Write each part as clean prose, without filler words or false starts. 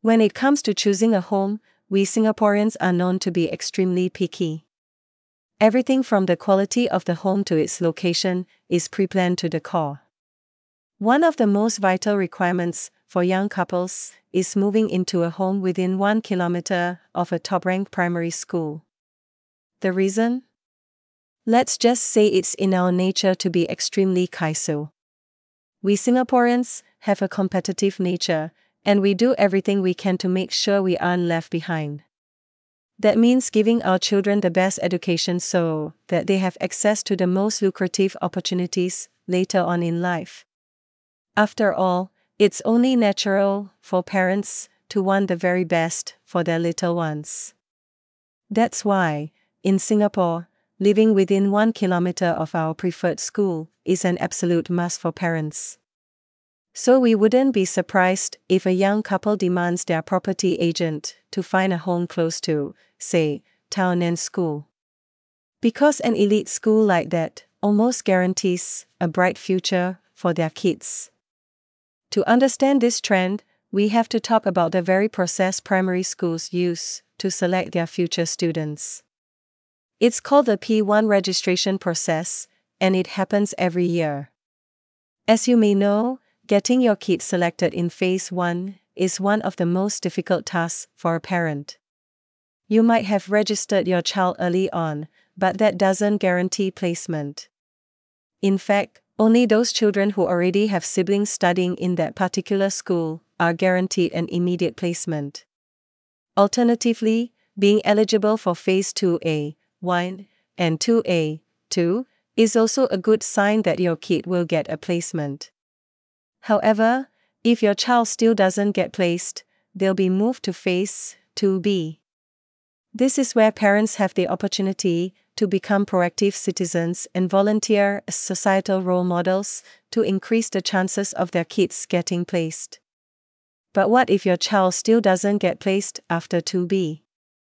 When it comes to choosing a home, we Singaporeans are known to be extremely picky. Everything from the quality of the home to its location is pre-planned to the core. One of the most vital requirements for young couples is moving into a home within 1 kilometer of a top-ranked primary school. The reason? Let's just say it's in our nature to be extremely kaiso. We Singaporeans have a competitive nature, and we do everything we can to make sure we aren't left behind. That means giving our children the best education so that they have access to the most lucrative opportunities later on in life. After all, it's only natural for parents to want the very best for their little ones. That's why, in Singapore, living within 1 kilometer of our preferred school is an absolute must for parents. So we wouldn't be surprised if a young couple demands their property agent to find a home close to, say, Tao Nan School. Because an elite school like that almost guarantees a bright future for their kids. To understand this trend, we have to talk about the very process primary schools use to select their future students. It's called the P1 registration process, and it happens every year. As you may know, getting your kid selected in Phase 1 is one of the most difficult tasks for a parent. You might have registered your child early on, but that doesn't guarantee placement. In fact, only those children who already have siblings studying in that particular school are guaranteed an immediate placement. Alternatively, being eligible for Phase 2A, 1, and 2A, 2, is also a good sign that your kid will get a placement. However, if your child still doesn't get placed, they'll be moved to Phase 2B. This is where parents have the opportunity to become proactive citizens and volunteer as societal role models to increase the chances of their kids getting placed. But what if your child still doesn't get placed after 2B?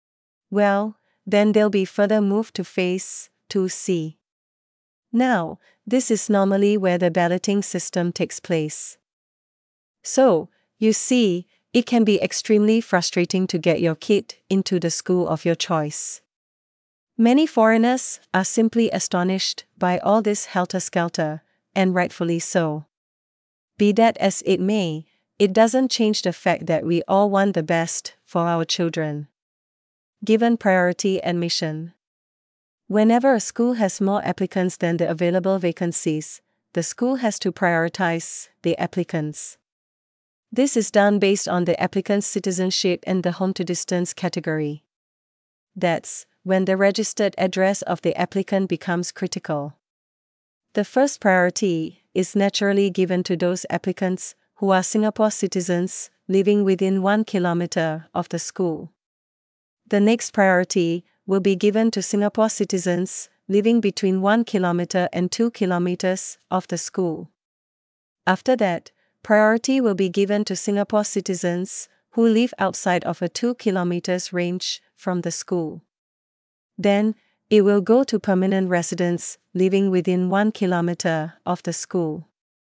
Well, then they'll be further moved to Phase 2C. Now, this is normally where the balloting system takes place. So, you see, it can be extremely frustrating to get your kid into the school of your choice. Many foreigners are simply astonished by all this helter-skelter, and rightfully so. Be that as it may, it doesn't change the fact that we all want the best for our children. Given priority admission. Whenever a school has more applicants than the available vacancies, the school has to prioritize the applicants. This is done based on the applicant's citizenship and the home-to-distance category. That's when the registered address of the applicant becomes critical. The first priority is naturally given to those applicants who are Singapore citizens living within 1 kilometer of the school. The next priority will be given to Singapore citizens living between 1 kilometer and 2 kilometers of the school. After that, priority will be given to Singapore citizens who live outside of a 2 kilometers range from the school. Then, it will go to permanent residents living within 1 kilometer of the school.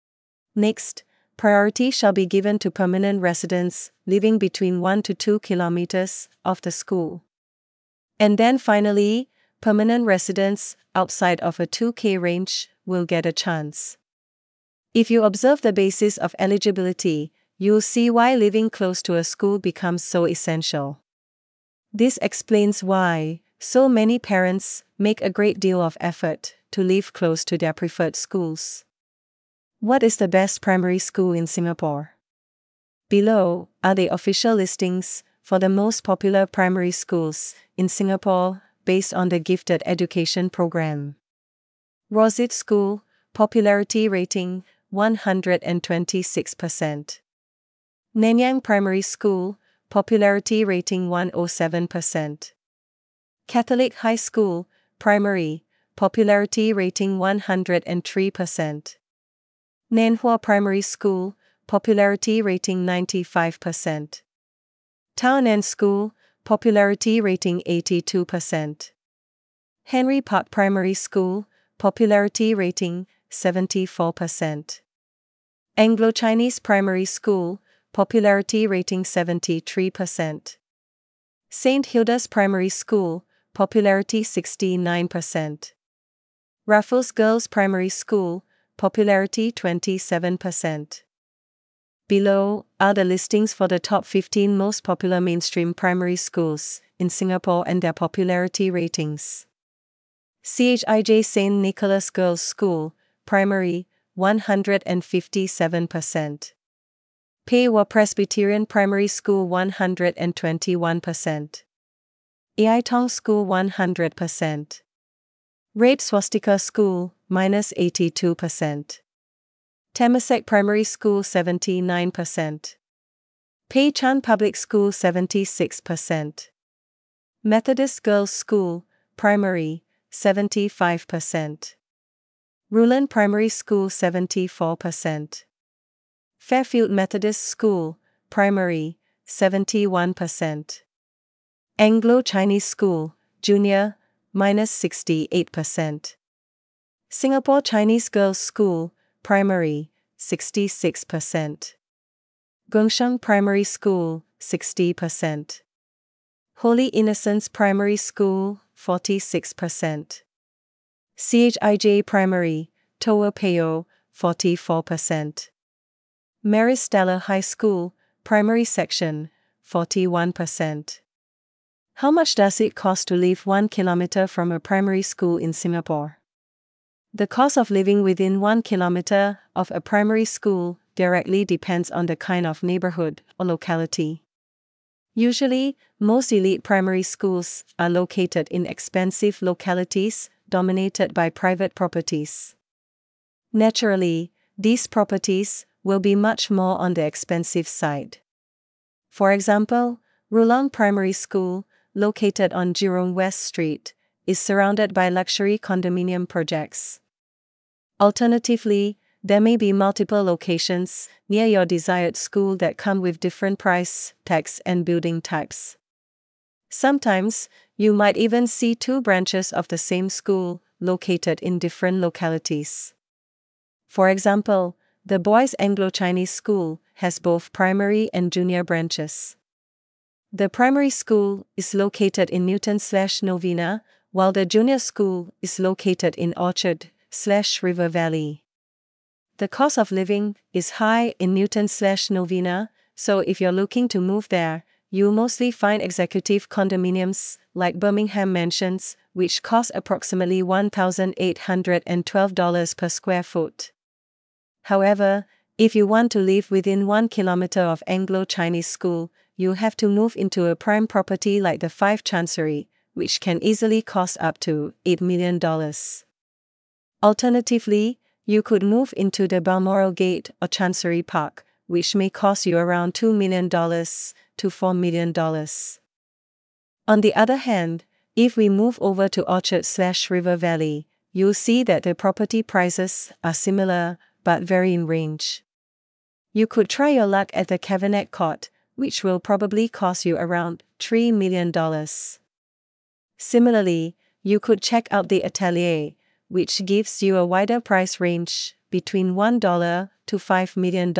Next, priority shall be given to permanent residents living between 1 to 2 kilometers of the school. And then finally, permanent residents outside of a 2K range will get a chance. If you observe the basis of eligibility, you'll see why living close to a school becomes so essential. This explains why so many parents make a great deal of effort to live close to their preferred schools. What is the best primary school in Singapore? Below are the official listings for the most popular primary schools in Singapore based on the Gifted Education Program. Rosyth School, popularity rating 126%. Nanyang Primary School, popularity rating 107%. Catholic High School, primary, popularity rating 103%. Nanhua Primary School, popularity rating 95%. Tao Nan School, popularity rating 82%. Henry Park Primary School, popularity rating 74%. Anglo-Chinese Primary School, popularity rating 73%. St. Hilda's Primary School, popularity 69%. Raffles Girls Primary School, popularity 27%. Below are the listings for the top 15 most popular mainstream primary schools in Singapore and their popularity ratings. CHIJ St. Nicholas Girls School, primary, 157%. Pei Wah Presbyterian Primary School 121%. Ai Tong School 100%. Red Swastika School, -82%. Temasek Primary School 79%. Pei Chan Public School 76%. Methodist Girls School, primary, 75%. Ruland Primary School 74%. Fairfield Methodist School, primary, 71%. Anglo-Chinese School, junior, -68%. Singapore Chinese Girls School, primary, 66%. Gongsheng Primary School, 60%. Holy Innocents Primary School, 46%. CHIJ Primary, Toa Payoh, 44%. Maris Stella High School, primary section, 41%. How much does it cost to live 1 kilometer from a primary school in Singapore? The cost of living within 1 kilometer of a primary school directly depends on the kind of neighborhood or locality. Usually, most elite primary schools are located in expensive localities dominated by private properties. Naturally, these properties will be much more on the expensive side. For example, Rulang Primary School, located on Jurong West Street, is surrounded by luxury condominium projects. Alternatively, there may be multiple locations near your desired school that come with different price tags and building types. Sometimes, you might even see 2 branches of the same school located in different localities. For example, the Boys Anglo-Chinese School has both primary and junior branches. The primary school is located in Newton/Novena, while the junior school is located in Orchard/River Valley. The cost of living is high in Newton/Novena, so if you're looking to move there, you'll mostly find executive condominiums like Birmingham Mansions, which cost approximately $1,812 per square foot. However, if you want to live within 1 kilometer of Anglo-Chinese School, you have to move into a prime property like the 5 Chancery, which can easily cost up to $8 million. Alternatively, you could move into the Balmoral Gate or Chancery Park, which may cost you around $2 million to $4 million. On the other hand, if we move over to Orchard/River Valley, you'll see that the property prices are similar but vary in range. You could try your luck at the Cavernet Court, which will probably cost you around $3 million. Similarly, you could check out the Atelier, which gives you a wider price range between $1 to $5 million.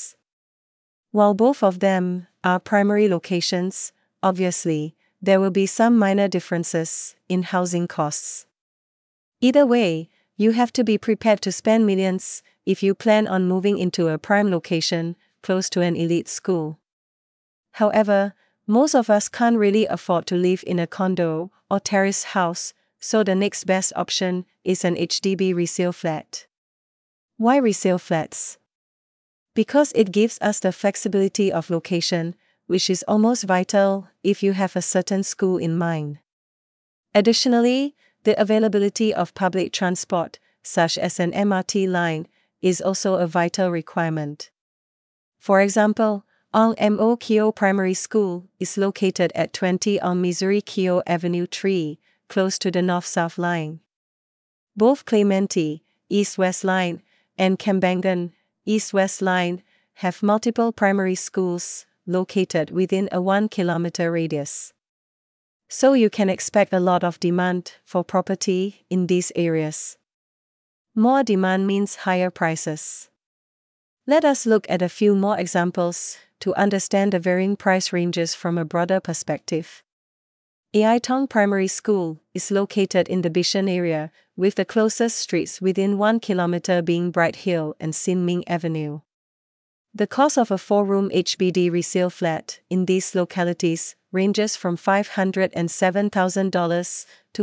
While both of them are primary locations, obviously, there will be some minor differences in housing costs. Either way, you have to be prepared to spend millions if you plan on moving into a prime location close to an elite school. However, most of us can't really afford to live in a condo or terrace house, so the next best option is an HDB resale flat. Why resale flats? Because it gives us the flexibility of location, which is almost vital if you have a certain school in mind. Additionally, the availability of public transport, such as an MRT line, is also a vital requirement. For example, Ong Mo Keo Primary School is located at 20 on Missouri Keo Avenue 3, close to the North-South Line. Both Clementi, East-West Line, and Kembangan, East-West Line, have multiple primary schools located within a 1-kilometer radius. So you can expect a lot of demand for property in these areas. More demand means higher prices. Let us look at a few more examples to understand the varying price ranges from a broader perspective. Ai Tong Primary School is located in the Bishan area, with the closest streets within 1 kilometer being Bright Hill and Sin Ming Avenue. The cost of a 4-room HBD resale flat in these localities ranges from $507,000 to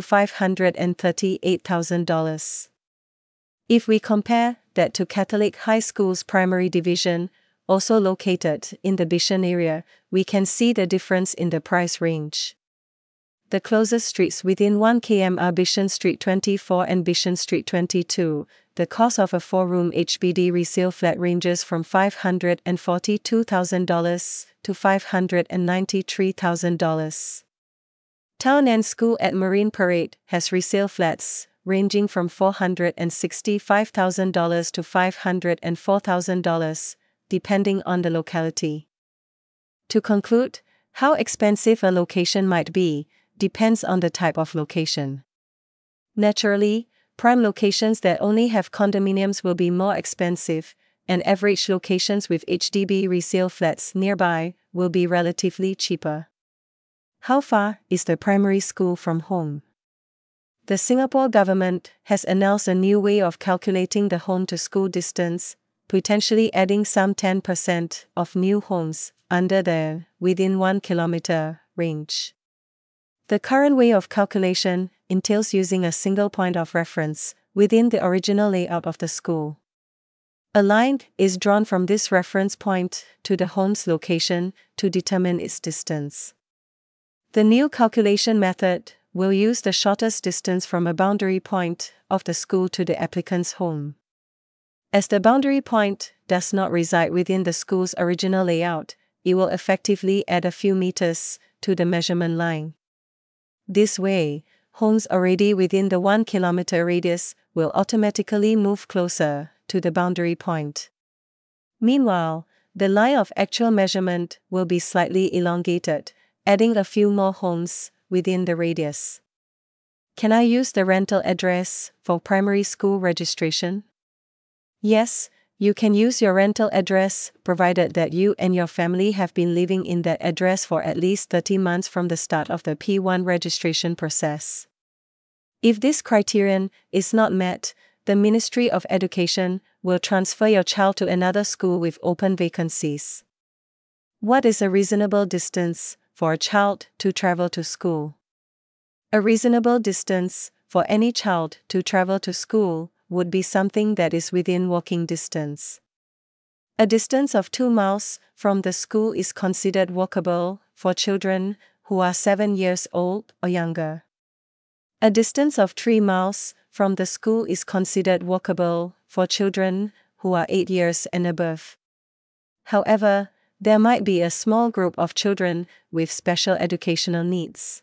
$538,000. If we compare that to Catholic High School's primary division, also located in the Bishan area, we can see the difference in the price range. The closest streets within 1 km are Bishan Street 24 and Bishan Street 22. The cost of a 4-room HBD resale flat ranges from $542,000 to $593,000. Town End School at Marine Parade has resale flats ranging from $465,000 to $504,000, depending on the locality. To conclude, how expensive a location might be depends on the type of location. Naturally, prime locations that only have condominiums will be more expensive, and average locations with HDB resale flats nearby will be relatively cheaper. How far is the primary school from home? The Singapore government has announced a new way of calculating the home-to-school distance, potentially adding some 10% of new homes under the within 1 kilometer range. The current way of calculation entails using a single point of reference within the original layout of the school. A line is drawn from this reference point to the home's location to determine its distance. The new calculation method will use the shortest distance from a boundary point of the school to the applicant's home. As the boundary point does not reside within the school's original layout, it will effectively add a few meters to the measurement line. This way, homes already within the 1 kilometer radius will automatically move closer to the boundary point. Meanwhile, the line of actual measurement will be slightly elongated, adding a few more homes within the radius. Can I use the rental address for primary school registration? Yes, you can use your rental address provided that you and your family have been living in that address for at least 30 months from the start of the P1 registration process. If this criterion is not met, the Ministry of Education will transfer your child to another school with open vacancies. What is a reasonable distance for a child to travel to school? A reasonable distance for any child to travel to school would be something that is within walking distance. A distance of 2 miles from the school is considered walkable for children who are 7 years old or younger. A distance of 3 miles from the school is considered walkable for children who are 8 years and above. However, there might be a small group of children with special educational needs.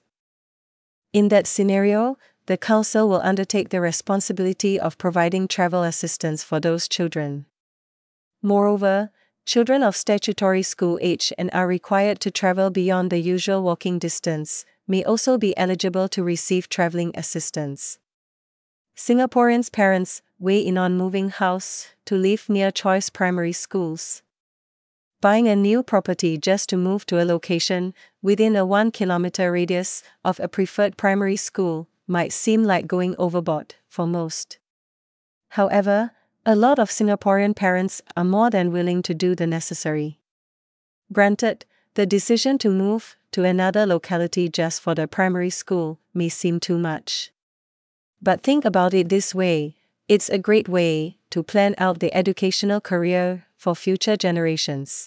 In that scenario, the Council will undertake the responsibility of providing travel assistance for those children. Moreover, children of statutory school age and are required to travel beyond the usual walking distance may also be eligible to receive traveling assistance. Singaporeans' parents weigh in on moving house to live near choice primary schools. Buying a new property just to move to a location within a 1 kilometer radius of a preferred primary school might seem like going overboard for most. However, a lot of Singaporean parents are more than willing to do the necessary. Granted, the decision to move to another locality just for the primary school may seem too much. But think about it this way, it's a great way to plan out the educational career for future generations.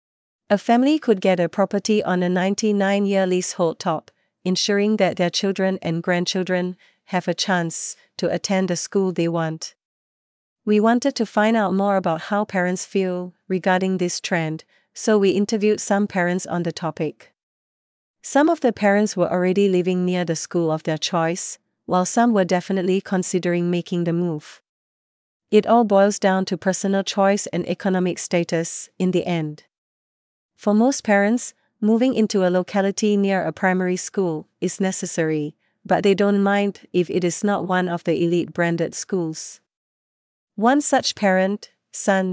A family could get a property on a 99-year leasehold top, ensuring that their children and grandchildren have a chance to attend the school they want. We wanted to find out more about how parents feel regarding this trend, so we interviewed some parents on the topic. Some of the parents were already living near the school of their choice, while some were definitely considering making the move. It all boils down to personal choice and economic status in the end. For most parents, moving into a locality near a primary school is necessary, but they don't mind if it is not one of the elite branded schools. One such parent, Sun,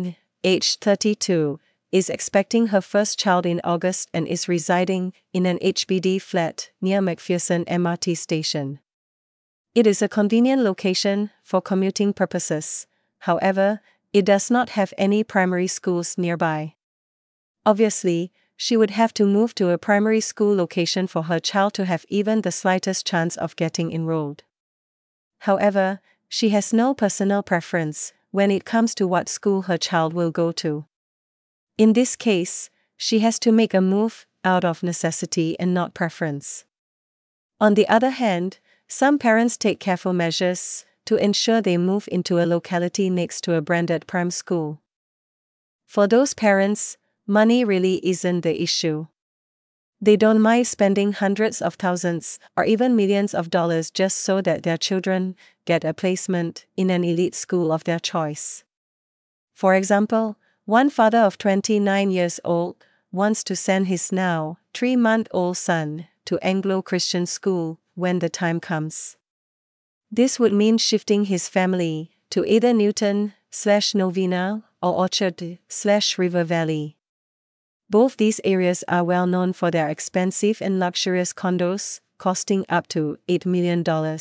aged 32, is expecting her first child in August and is residing in an HBD flat near McPherson MRT station. It is a convenient location for commuting purposes. However, it does not have any primary schools nearby. Obviously, she would have to move to a primary school location for her child to have even the slightest chance of getting enrolled. However, she has no personal preference when it comes to what school her child will go to. In this case, she has to make a move out of necessity and not preference. On the other hand, some parents take careful measures to ensure they move into a locality next to a branded prime school. For those parents, money really isn't the issue. They don't mind spending hundreds of thousands or even millions of dollars just so that their children get a placement in an elite school of their choice. For example, one father of 29 years old wants to send his now 3-month-old son to Anglo-Christian school when the time comes. This would mean shifting his family to either Newton/Novena or Orchard/River Valley. Both these areas are well known for their expensive and luxurious condos, costing up to $8 million.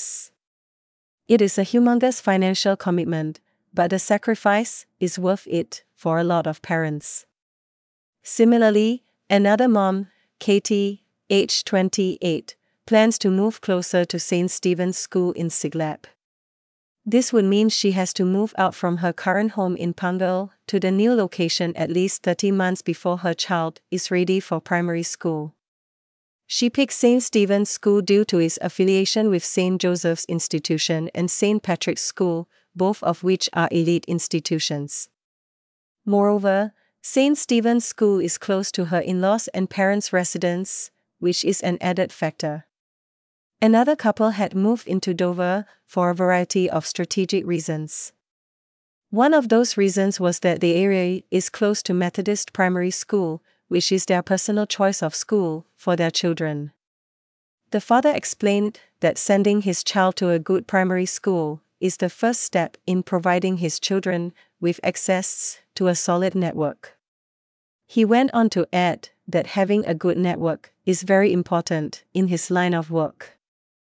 It is a humongous financial commitment, but the sacrifice is worth it for a lot of parents. Similarly, another mom, Katie, age 28, plans to move closer to St. Stephen's School in Siglap. This would mean she has to move out from her current home in Punggol to the new location at least 30 months before her child is ready for primary school. She picked St. Stephen's School due to its affiliation with St. Joseph's Institution and St. Patrick's School, both of which are elite institutions. Moreover, St. Stephen's School is close to her in-laws and parents' residence, which is an added factor. Another couple had moved into Dover for a variety of strategic reasons. One of those reasons was that the area is close to Methodist Primary School, which is their personal choice of school for their children. The father explained that sending his child to a good primary school is the first step in providing his children with access to a solid network. He went on to add that having a good network is very important in his line of work.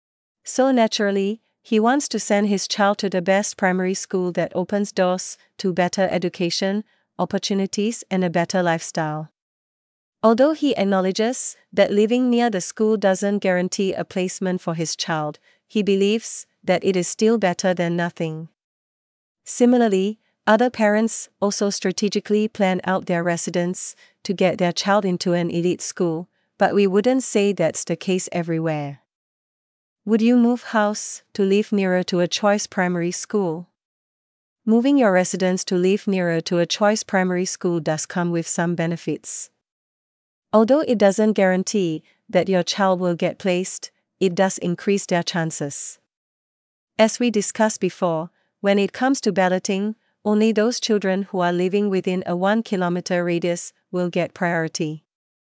So naturally, he wants to send his child to the best primary school that opens doors to better education, opportunities, and a better lifestyle. Although he acknowledges that living near the school doesn't guarantee a placement for his child, he believes that it is still better than nothing. Similarly, other parents also strategically plan out their residence to get their child into an elite school, but we wouldn't say that's the case everywhere. Would you move house to live nearer to a choice primary school? Moving your residence to live nearer to a choice primary school does come with some benefits. Although it doesn't guarantee that your child will get placed, it does increase their chances. As we discussed before, when it comes to balloting, only those children who are living within a 1-kilometer radius will get priority.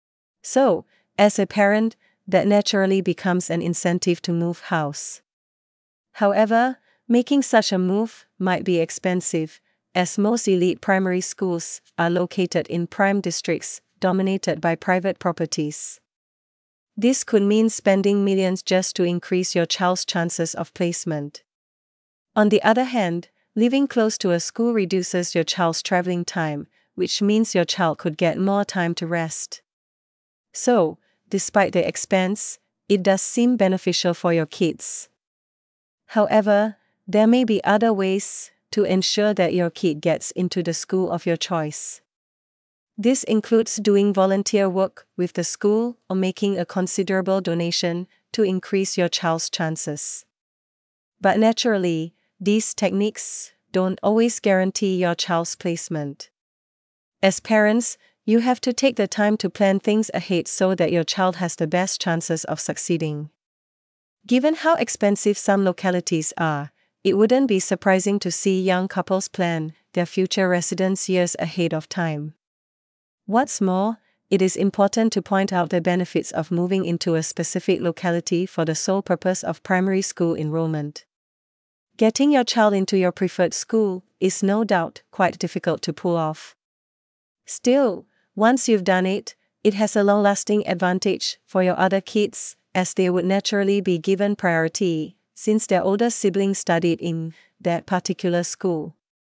So, as a parent, that naturally becomes an incentive to move house. However, making such a move might be expensive, as most elite primary schools are located in prime districts dominated by private properties. This could mean spending millions just to increase your child's chances of placement. On the other hand, living close to a school reduces your child's traveling time, which means your child could get more time to rest. So, despite the expense, it does seem beneficial for your kids. However, there may be other ways to ensure that your kid gets into the school of your choice. This includes doing volunteer work with the school or making a considerable donation to increase your child's chances. But naturally, these techniques don't always guarantee your child's placement. As parents, you have to take the time to plan things ahead so that your child has the best chances of succeeding. Given how expensive some localities are, it wouldn't be surprising to see young couples plan their future residence years ahead of time. What's more, it is important to point out the benefits of moving into a specific locality for the sole purpose of primary school enrollment. Getting your child into your preferred school is no doubt quite difficult to pull off. Still, once you've done it, it has a long-lasting advantage for your other kids, as they would naturally be given priority, since their older siblings studied in that particular school.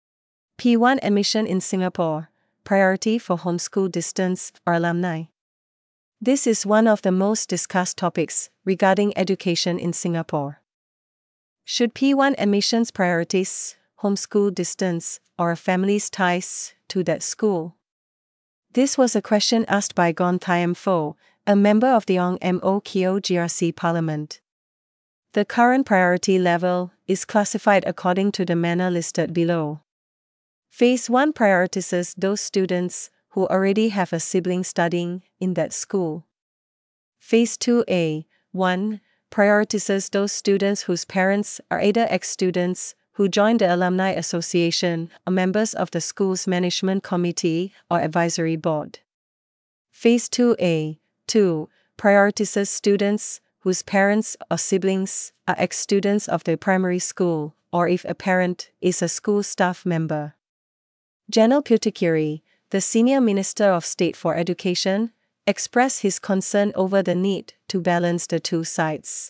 P1 admission in Singapore, priority for homeschool distance or alumni. This is one of the most discussed topics regarding education in Singapore. Should P1 admissions prioritize homeschool distance or a family's ties to that school? This was a question asked by Gon Thiam Pho, a member of the Ong Mo Kio GRC Parliament. The current priority level is classified according to the manner listed below. Phase 1 prioritizes those students who already have a sibling studying in that school. Phase 2A, 1, prioritizes those students whose parents are either ex-students who joined the Alumni Association or members of the school's management committee or advisory board. Phase 2A, 2, prioritizes students whose parents or siblings are ex-students of the primary school, or if a parent is a school staff member. Janil Puthucheary, the Senior Minister of State for Education, expressed his concern over the need to balance the two sides.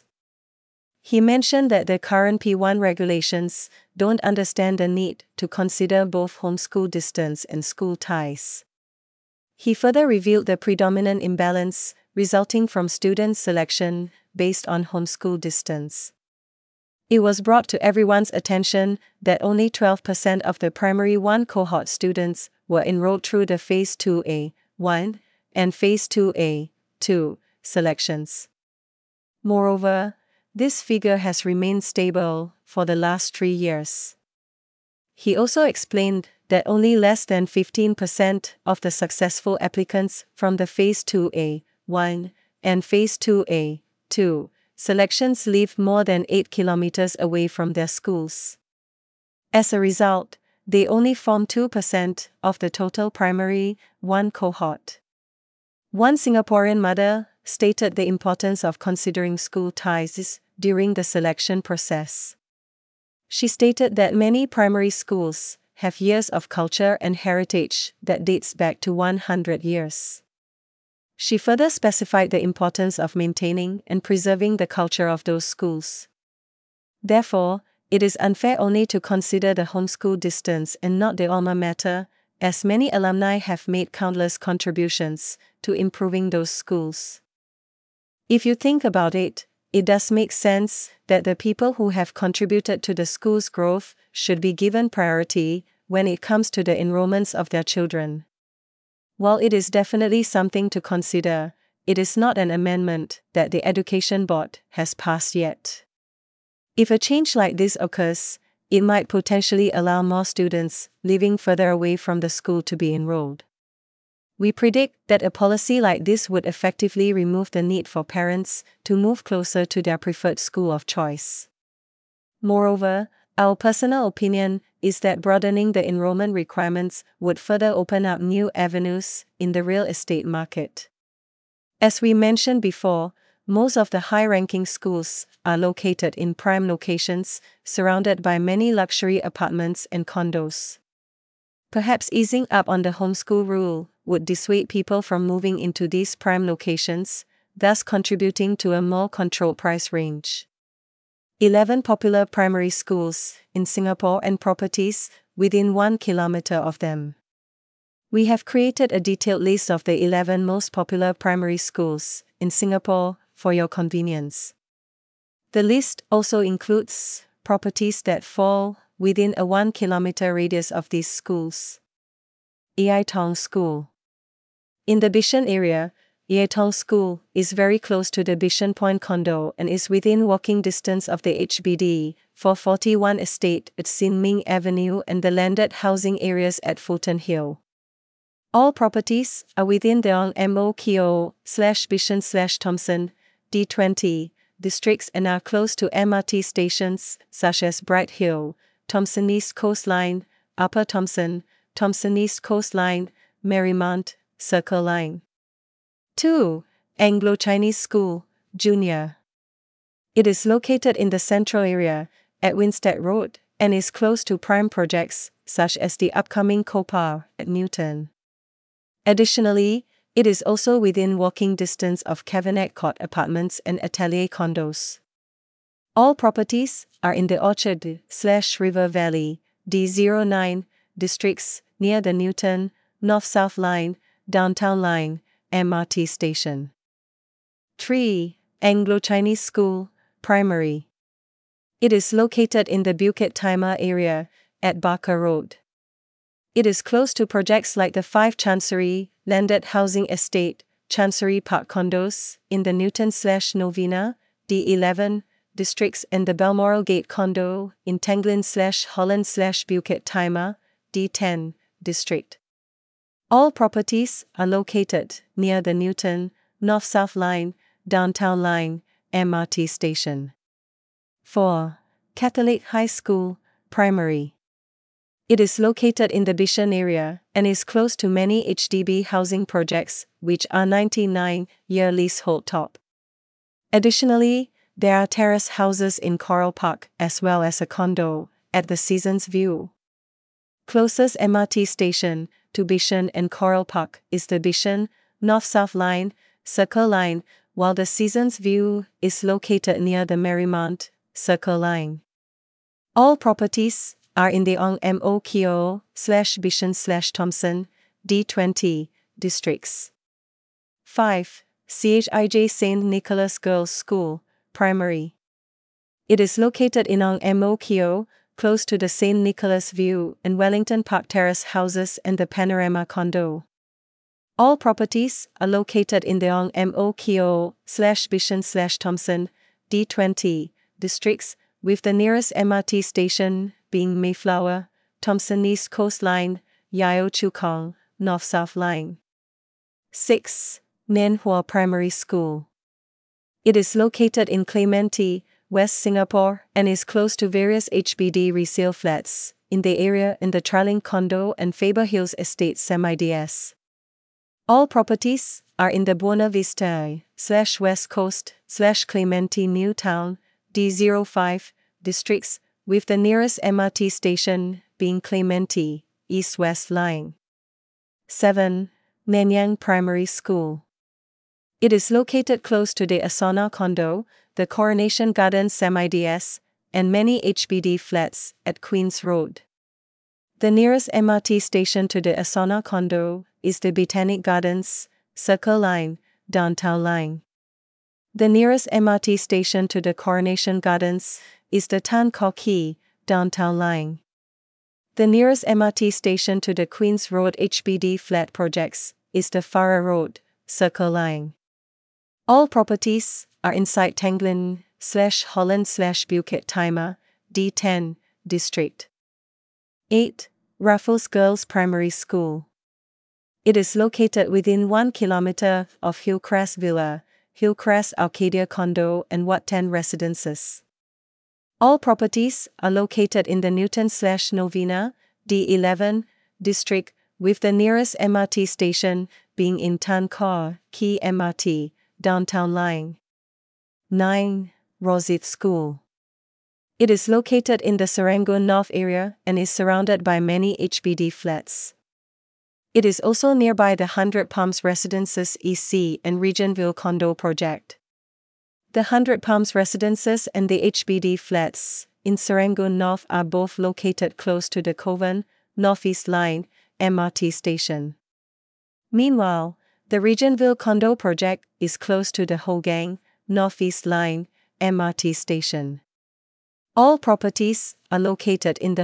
He mentioned that the current P1 regulations don't understand the need to consider both homeschool distance and school ties. He further revealed the predominant imbalance resulting from student selection based on homeschool distance. It was brought to everyone's attention that only 12% of the Primary 1 cohort students were enrolled through the Phase 2A, 1, and Phase 2A, 2, selections. Moreover, this figure has remained stable for the last 3 years. He also explained that only less than 15% of the successful applicants from the Phase 2A, 1, and Phase 2A, 2, selections live more than 8 kilometers away from their schools. As a result, they only form 2% of the total Primary 1 cohort. One Singaporean mother stated the importance of considering school ties during the selection process. She stated that many primary schools have years of culture and heritage that dates back to 100 years. She further specified the importance of maintaining and preserving the culture of those schools. Therefore, it is unfair only to consider the homeschool distance and not the alma mater, as many alumni have made countless contributions to improving those schools. If you think about it, it does make sense that the people who have contributed to the school's growth should be given priority when it comes to the enrollments of their children. While it is definitely something to consider, it is not an amendment that the Education Board has passed yet. If a change like this occurs, it might potentially allow more students living further away from the school to be enrolled. We predict that a policy like this would effectively remove the need for parents to move closer to their preferred school of choice. Moreover, our personal opinion is that broadening the enrollment requirements would further open up new avenues in the real estate market. As we mentioned before, most of the high-ranking schools are located in prime locations, surrounded by many luxury apartments and condos. Perhaps easing up on the homeschool rule would dissuade people from moving into these prime locations, thus contributing to a more controlled price range. 11 popular primary schools in Singapore and properties within 1 kilometer of them. We have created a detailed list of the 11 most popular primary schools in Singapore for your convenience. The list also includes properties that fall within a 1 kilometer radius of these schools. Ai Tong School. In the Bishan area, Ai Tong School is very close to the Bishan Point condo and is within walking distance of the HBD 441 estate at Sin Ming Avenue and the landed housing areas at Fulton Hill. All properties are within the Ong Mo Kio/Bishan/Thomson D20 districts and are close to MRT stations such as Bright Hill, Thomson East Coast Line, Upper Thomson, Thomson East Coast Line, Marymount, Circle Line. 2. Anglo-Chinese School, Junior. It is located in the central area, at Winstead Road, and is close to prime projects, such as the upcoming Kopar at Newton. Additionally, it is also within walking distance of Cavenet Court apartments and Atelier condos. All properties are in the Orchard/River Valley, D09, districts near the Newton, North-South Line, Downtown Line, MRT station. 3. Anglo-Chinese School, Primary. It is located in the Bukit Timah area, at Barker Road. It is close to projects like the 5 Chancery, Landed Housing Estate, Chancery Park Condos, in the Newton/Novena, D11, districts and the Balmoral Gate Condo, in Tanglin/Holland/Bukit Timah, D10, district. All properties are located near the Newton, North-South Line, Downtown Line, MRT station. 4. Catholic High School, Primary. It is located in the Bishan area and is close to many HDB housing projects, which are 99-year leasehold top. Additionally, there are terrace houses in Coral Park as well as a condo at the Seasons View. Closest MRT station to Bishan and Coral Park is the Bishan, North-South Line, Circle Line, while the Seasons View is located near the Marymount, Circle Line. All properties are in the Ong Mo Keo/Bishan/Thomson, D20, districts. 5. CHIJ St. Nicholas Girls' School, Primary. It is located in Ong Mo Keo, close to the St. Nicholas View and Wellington Park Terrace houses and the Panorama Condo. All properties are located in the Ong Mo Keo/Bishan/Thomson, D20, districts, with the nearest MRT station being Mayflower, Thomson East Coast Line, Yio Chu Kang, North-South Line. 6. Nan Hua Primary School. It is located in Clementi, West Singapore, and is close to various HBD resale flats in the area in the Traling Condo and Faber Hills Estate semi-DS. All properties are in the Buona Vista/West Coast/Clementi New Town, D05, districts, with the nearest MRT station being Clementi, East-West Line. 7. Nanyang Primary School. It is located close to the Asana Condo, the Coronation Gardens semi-DS, and many HBD flats at Queens Road. The nearest MRT station to the Asana Condo is the Botanic Gardens, Circle Line, Downtown Line. The nearest MRT station to the Coronation Gardens is the Tan Kau Kee, Downtown Line. The nearest MRT station to the Queens Road HBD flat projects is the Farrer Road, Circle Line. All properties are inside Tanglin/Holland/Bukit Timah, D10, district. 8. Raffles Girls Primary School. It is located within 1 kilometer of Hillcrest Villa, Hillcrest Arcadia Condo and Wat 10 residences. All properties are located in the Newton/Novena, D11, district, with the nearest MRT station being in Tan Kau Kee MRT, Downtown Line. 9. Rosyth School. It is located in the Serangoon North area and is surrounded by many HBD flats. It is also nearby the 100 Palms Residences EC and Regentville Condo project. The 100 Palms Residences and the HBD flats in Serangoon North are both located close to the Kovan, Northeast Line, MRT station. Meanwhile, the Regentville Condo project is close to the Hougang, Northeast Line, MRT station. All properties are located in the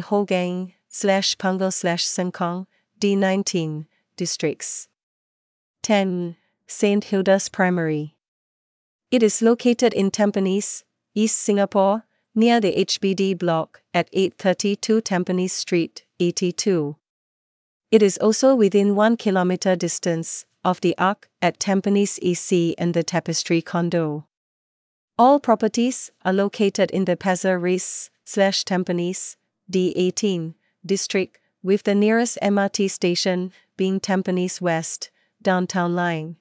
Hougang/Punggol/Sengkang, D19, districts. 10. St. Hilda's Primary. It is located in Tampines, East Singapore, near the HBD block at 832 Tampines Street, 82. It is also within 1 kilometer distance of the Arc at Tampines EC and the Tapestry Condo. All properties are located in the Pasir Ris/Tampines, D18, district, with the nearest MRT station being Tampines West, Downtown Line.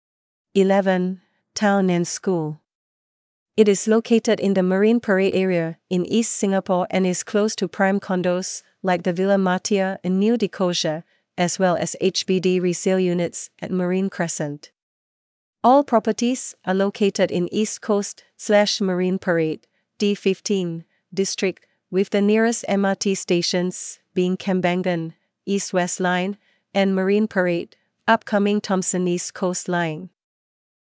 11. Tao Nan School. It is located in the Marine Parade area in East Singapore and is close to prime condos like the Villa Martia and New Decosia, as well as HBD resale units at Marine Crescent. All properties are located in East Coast/Marine Parade, D15, district, with the nearest MRT stations being Kembangan, East West Line, and Marine Parade, upcoming Thompson East Coast Line.